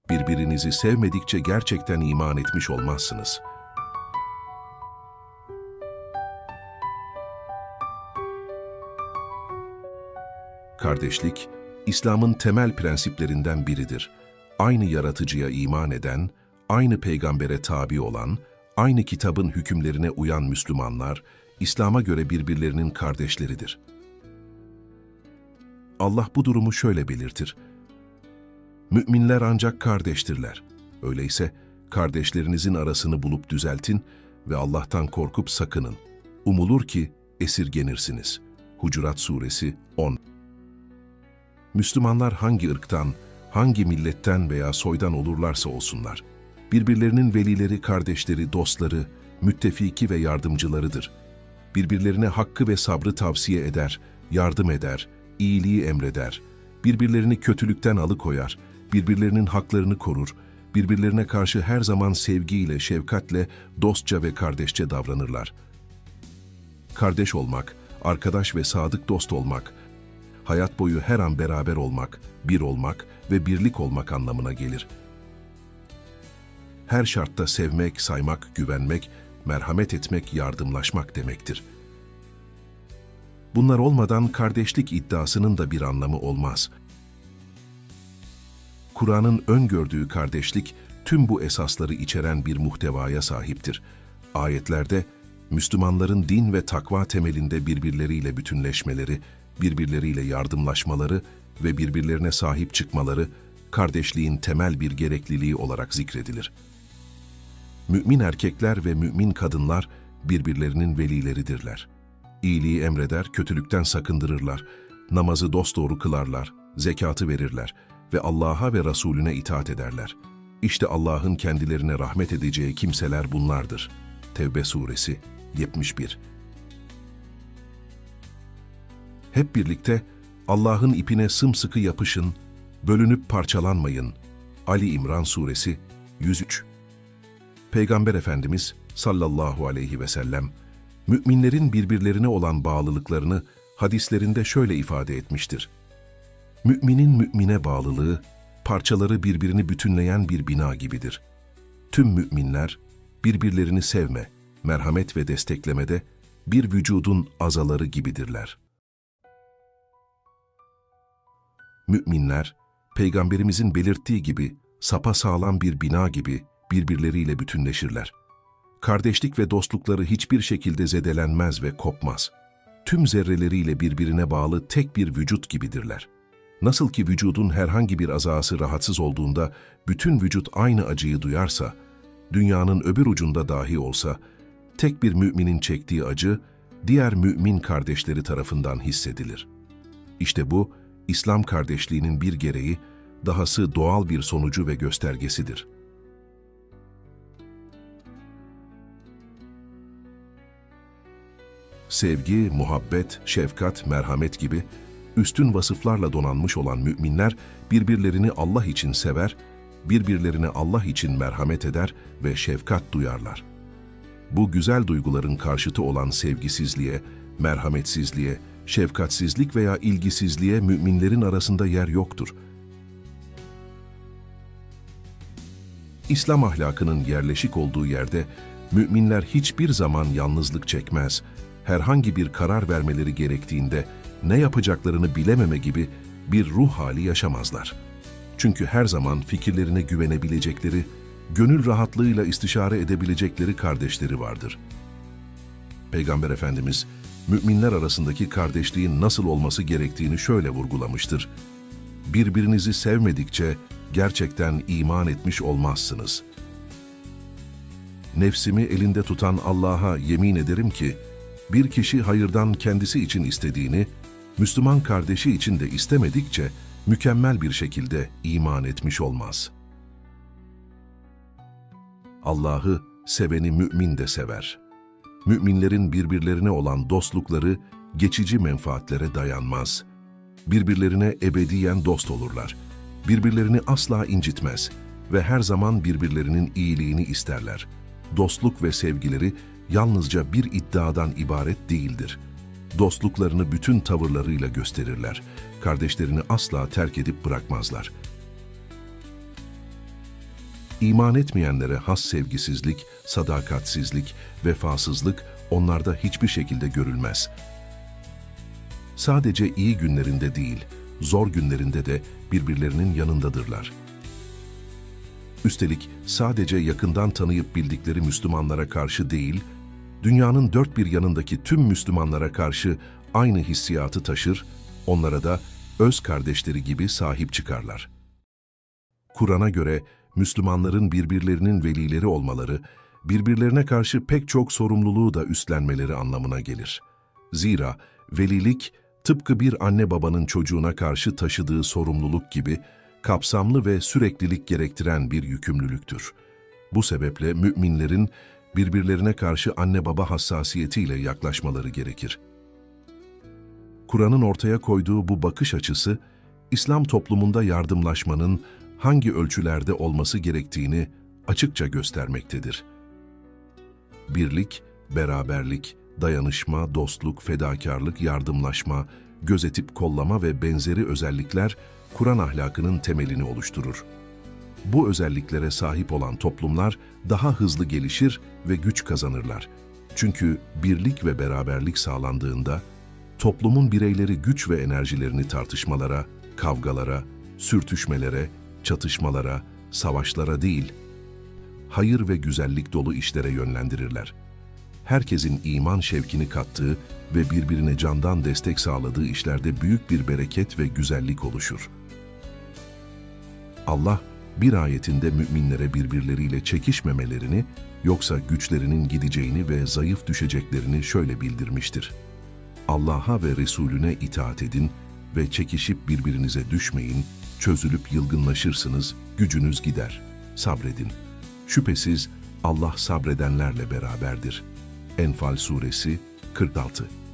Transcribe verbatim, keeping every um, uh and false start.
Birbirinizi sevmedikçe gerçekten iman etmiş olmazsınız. Kardeşlik, İslam'ın temel prensiplerinden biridir. Aynı yaratıcıya iman eden, aynı peygambere tabi olan, aynı kitabın hükümlerine uyan Müslümanlar, İslam'a göre birbirlerinin kardeşleridir. Allah bu durumu şöyle belirtir: Müminler ancak kardeştirler. Öyleyse kardeşlerinizin arasını bulup düzeltin ve Allah'tan korkup sakının. Umulur ki esirgenirsiniz. Hucurat Suresi on. Müslümanlar hangi ırktan, hangi milletten veya soydan olurlarsa olsunlar, birbirlerinin velileri, kardeşleri, dostları, müttefiki ve yardımcılarıdır. Birbirlerine hakkı ve sabrı tavsiye eder, yardım eder, iyiliği emreder, birbirlerini kötülükten alıkoyar, birbirlerinin haklarını korur, birbirlerine karşı her zaman sevgiyle, şefkatle, dostça ve kardeşçe davranırlar. Kardeş olmak, arkadaş ve sadık dost olmak, hayat boyu her an beraber olmak, bir olmak ve birlik olmak anlamına gelir. Her şartta sevmek, saymak, güvenmek, merhamet etmek, yardımlaşmak demektir. Bunlar olmadan kardeşlik iddiasının da bir anlamı olmaz. Kur'an'ın öngördüğü kardeşlik, tüm bu esasları içeren bir muhtevaya sahiptir. Ayetlerde, Müslümanların din ve takva temelinde birbirleriyle bütünleşmeleri, birbirleriyle yardımlaşmaları ve birbirlerine sahip çıkmaları, kardeşliğin temel bir gerekliliği olarak zikredilir. Mümin erkekler ve mümin kadınlar birbirlerinin velileridirler. İyiliği emreder, kötülükten sakındırırlar, namazı dosdoğru kılarlar, zekatı verirler ve Allah'a ve Resulüne itaat ederler. İşte Allah'ın kendilerine rahmet edeceği kimseler bunlardır. Tevbe Suresi yetmiş bir. Hep birlikte Allah'ın ipine sımsıkı yapışın, bölünüp parçalanmayın. Ali İmran Suresi yüz üç. Peygamber Efendimiz sallallahu aleyhi ve sellem, müminlerin birbirlerine olan bağlılıklarını hadislerinde şöyle ifade etmiştir: Müminin mümine bağlılığı, parçaları birbirini bütünleyen bir bina gibidir. Tüm müminler birbirlerini sevme, merhamet ve desteklemede bir vücudun azaları gibidirler. Müminler, Peygamberimizin belirttiği gibi sapasağlam bir bina gibi birbirleriyle bütünleşirler. Kardeşlik ve dostlukları hiçbir şekilde zedelenmez ve kopmaz. Tüm zerreleriyle birbirine bağlı tek bir vücut gibidirler. Nasıl ki vücudun herhangi bir azası rahatsız olduğunda bütün vücut aynı acıyı duyarsa, dünyanın öbür ucunda dahi olsa, tek bir müminin çektiği acı, diğer mümin kardeşleri tarafından hissedilir. İşte bu, İslam kardeşliğinin bir gereği, dahası doğal bir sonucu ve göstergesidir. Sevgi, muhabbet, şefkat, merhamet gibi üstün vasıflarla donanmış olan müminler birbirlerini Allah için sever, birbirlerine Allah için merhamet eder ve şefkat duyarlar. Bu güzel duyguların karşıtı olan sevgisizliğe, merhametsizliğe, şefkatsizlik veya ilgisizliğe müminlerin arasında yer yoktur. İslam ahlakının yerleşik olduğu yerde müminler hiçbir zaman yalnızlık çekmez, herhangi bir karar vermeleri gerektiğinde ne yapacaklarını bilememe gibi bir ruh hali yaşamazlar. Çünkü her zaman fikirlerine güvenebilecekleri, gönül rahatlığıyla istişare edebilecekleri kardeşleri vardır. Peygamber Efendimiz, müminler arasındaki kardeşliğin nasıl olması gerektiğini şöyle vurgulamıştır: Birbirinizi sevmedikçe gerçekten iman etmiş olmazsınız. Nefsimi elinde tutan Allah'a yemin ederim ki, bir kişi hayırdan kendisi için istediğini, Müslüman kardeşi için de istemedikçe mükemmel bir şekilde iman etmiş olmaz. Allah'ı seveni mümin de sever. Müminlerin birbirlerine olan dostlukları geçici menfaatlere dayanmaz. Birbirlerine ebediyen dost olurlar. Birbirlerini asla incitmez ve her zaman birbirlerinin iyiliğini isterler. Dostluk ve sevgileri yalnızca bir iddiadan ibaret değildir. Dostluklarını bütün tavırlarıyla gösterirler. Kardeşlerini asla terk edip bırakmazlar. İman etmeyenlere has sevgisizlik, sadakatsizlik, vefasızlık onlarda hiçbir şekilde görülmez. Sadece iyi günlerinde değil, zor günlerinde de birbirlerinin yanındadırlar. Üstelik sadece yakından tanıyıp bildikleri Müslümanlara karşı değil, dünyanın dört bir yanındaki tüm Müslümanlara karşı aynı hissiyatı taşır, onlara da öz kardeşleri gibi sahip çıkarlar. Kur'an'a göre Müslümanların birbirlerinin velileri olmaları, birbirlerine karşı pek çok sorumluluğu da üstlenmeleri anlamına gelir. Zira velilik, tıpkı bir anne babanın çocuğuna karşı taşıdığı sorumluluk gibi kapsamlı ve süreklilik gerektiren bir yükümlülüktür. Bu sebeple müminlerin birbirlerine karşı anne baba hassasiyetiyle yaklaşmaları gerekir. Kur'an'ın ortaya koyduğu bu bakış açısı, İslam toplumunda yardımlaşmanın hangi ölçülerde olması gerektiğini açıkça göstermektedir. Birlik, beraberlik, dayanışma, dostluk, fedakarlık, yardımlaşma, gözetip kollama ve benzeri özellikler Kur'an ahlakının temelini oluşturur. Bu özelliklere sahip olan toplumlar daha hızlı gelişir ve güç kazanırlar. Çünkü birlik ve beraberlik sağlandığında, toplumun bireyleri güç ve enerjilerini tartışmalara, kavgalara, sürtüşmelere, çatışmalara, savaşlara değil, hayır ve güzellik dolu işlere yönlendirirler. Herkesin iman şevkini kattığı ve birbirine candan destek sağladığı işlerde büyük bir bereket ve güzellik oluşur. Allah, bir ayetinde müminlere birbirleriyle çekişmemelerini, yoksa güçlerinin gideceğini ve zayıf düşeceklerini şöyle bildirmiştir. Allah'a ve Resulüne itaat edin ve çekişip birbirinize düşmeyin, çözülüp yılgınlaşırsınız, gücünüz gider. Sabredin. Şüphesiz Allah sabredenlerle beraberdir. Enfal Suresi kırk altı.